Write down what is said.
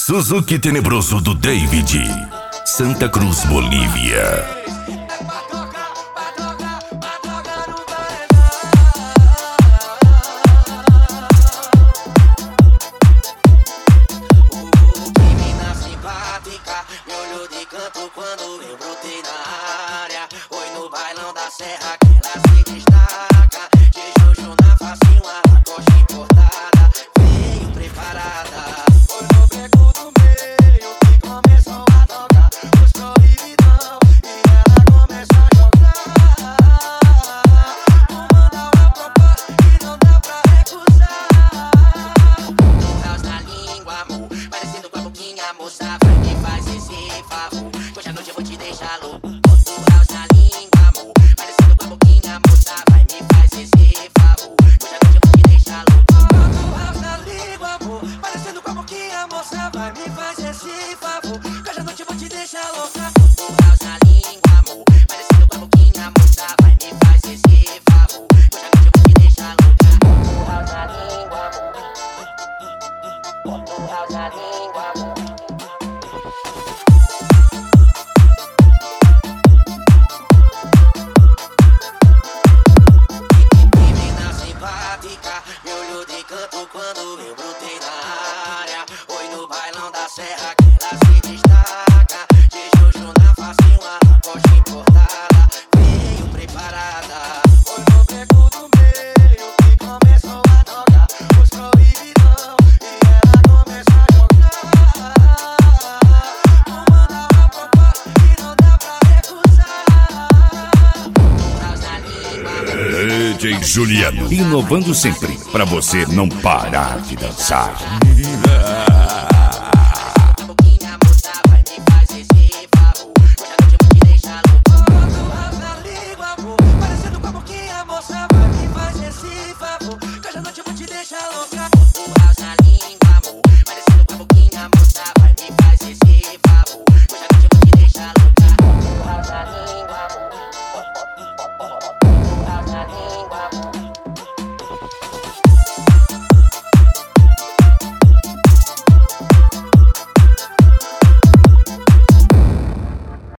Suzuki Tenebroso do David, Santa Cruz, Bolívia. Me olhou de canto quando eu brotei na área. Oi, no bailão da serra que ela se destaca. De Jojo na face, uma lacoste importada. Veio preparada. Foi no beco do meio que começou a tocar os proibidão. E ela começou a jogar. Vou mandar uma proposta que não dá pra recusar. Caos na língua, amor, parecendo com a boquinha, moça. Vai me faz esse favor, hoje à noite eu vou te deixar louco. Outro house na língua, amor, parecendo com a boquinha, moça. Vai me faz esse favor, hoje à noite eu vou te deixar louco. Outro house na língua, amor, parecendo com a boquinha, moça. Vai me faz esse favor, hoje à noite eu vou te deixar louca. Outro house na língua, amor, parecendo com a boquinha, moça. Vai me faz esse favor, hoje à noite eu vou te deixar louca. Outro house na língua, amor. Outro house na língua, amor. Me olhou de canto quando eu brotei na área. Oi, no bailão da serra que ela se destaca. De Jojo na face, uma lacoste importada. Veio preparada. Foi no beco do meio que começou a tocar os proibidão. E ela começou a jogar. Vou mandar uma proposta que não dá pra recusar. House na língua. DJ Juliano, inovando sempre, pra você não parar de dançar.